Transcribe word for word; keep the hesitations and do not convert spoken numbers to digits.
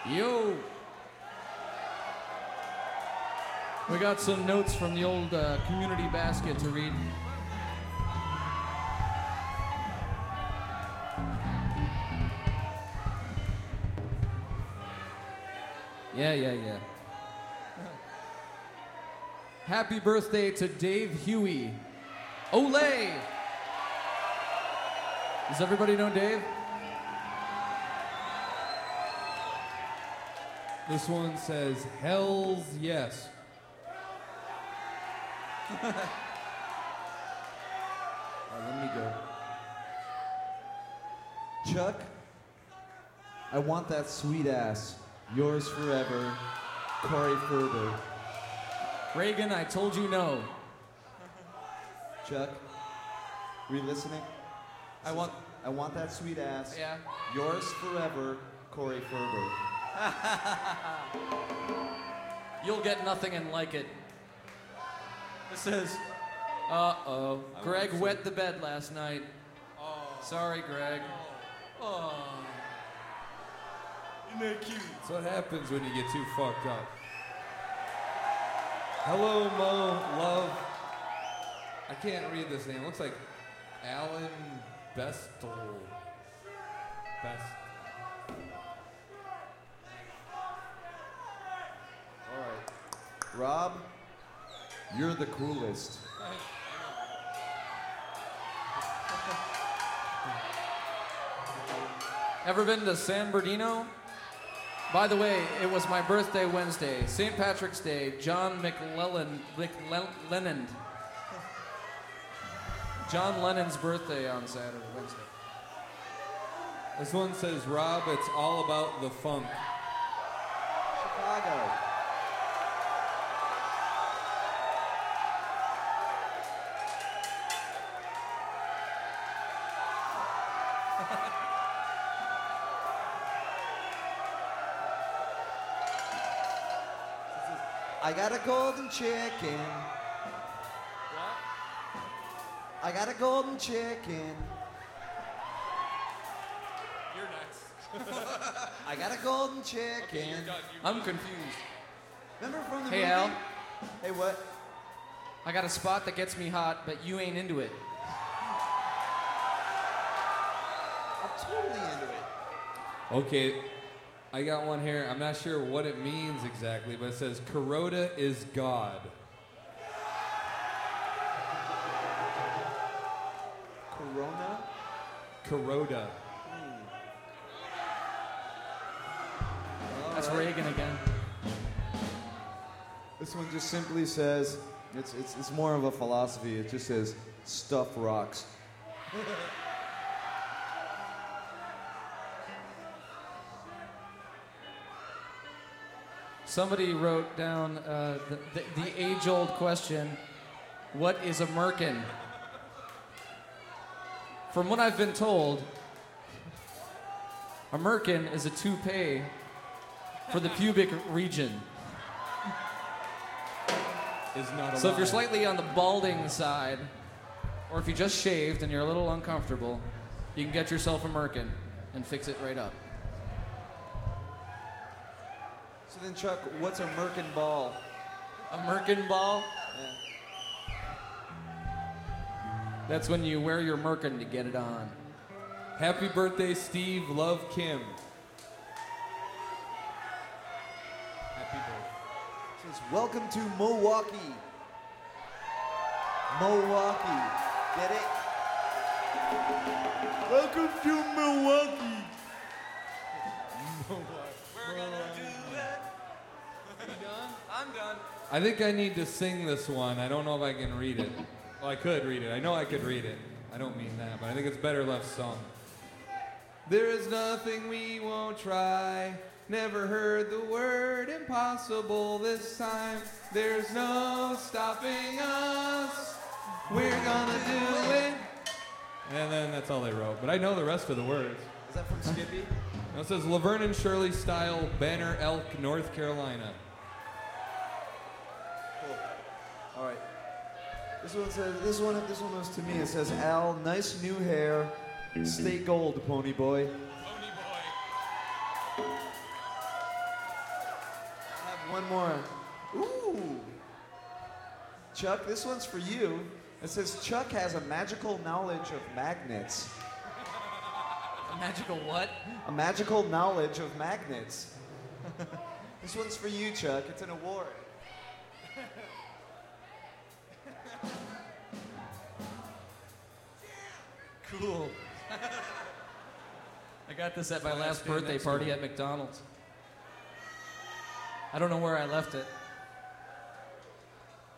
Yo! We got some notes from the old uh, community basket to read. Yeah, yeah, yeah. Happy birthday to Dave Huey. Olay! Does everybody know Dave? This one says, hells yes. All right, let me go. Chuck, I want that sweet ass. Yours forever, Corey Ferber. Reagan, I told you no. Chuck, were you listening? I want... I want that sweet ass. Yeah. Yours forever, Corey Ferber. You'll get nothing and like it. This says, uh-oh. Greg wet the bed last night. Oh. Sorry, Greg. Oh. Isn't that cute? That's what happens when you get too fucked up. Hello, Mo, love. I can't read this name. It looks like Alan Bestel. Best. All right. Rob, you're the coolest. Ever been to San Bernardino? By the way, it was my birthday Wednesday. Saint Patrick's Day. John McLellan, McLennan. John Lennon's birthday on Saturday, Wednesday. This one says, Rob, it's all about the funk. Chicago. I got a golden chicken. What? I got a golden chicken. You're next. I got a golden chicken. Okay, you're done, you're I'm confused. Remember from the hey, movie? Al. Hey, what? I got a spot that gets me hot, but you ain't into it. I'm totally into it. Okay, I got one here. I'm not sure what it means exactly, but it says, Kuroda is God. Corona? Kuroda. That's right. Reagan again. This one just simply says, it's, it's, it's more of a philosophy. It just says, stuff rocks. Somebody wrote down uh, the, the, the age-old question, what is a merkin? From what I've been told, a merkin is a toupee for the pubic region. Is not So if you're alive. slightly on the balding side, or if you just shaved and you're a little uncomfortable, you can get yourself a merkin and fix it right up. So then, Chuck, what's a merkin ball? A merkin ball? Yeah. That's when you wear your merkin to get it on. Happy birthday, Steve. Love, Kim. Happy birthday. It says, welcome to Milwaukee. Milwaukee. Get it? Welcome to Milwaukee. We're gonna do it. You done? I'm done. I think I need to sing this one. I don't know if I can read it. Well, I could read it. I know I could read it. I don't mean that, but I think it's better left sung. There is nothing we won't try. Never heard the word impossible this time. There's no stopping us. We're gonna do it. And then that's all they wrote. But I know the rest of the words. Is that from Skippy? No, it says Laverne and Shirley style, Banner Elk, North Carolina. Cool. All right. This one says, this one, this one was to me. It says, Al, nice new hair. Stay gold, pony boy. Pony boy. one more. Ooh. Chuck, this one's for you. It says Chuck has a magical knowledge of magnets. A magical what? A magical knowledge of magnets. This one's for you, Chuck. It's an award. Cool. I got this at my Well, last stand birthday next to party it. at McDonald's. I don't know where I left it.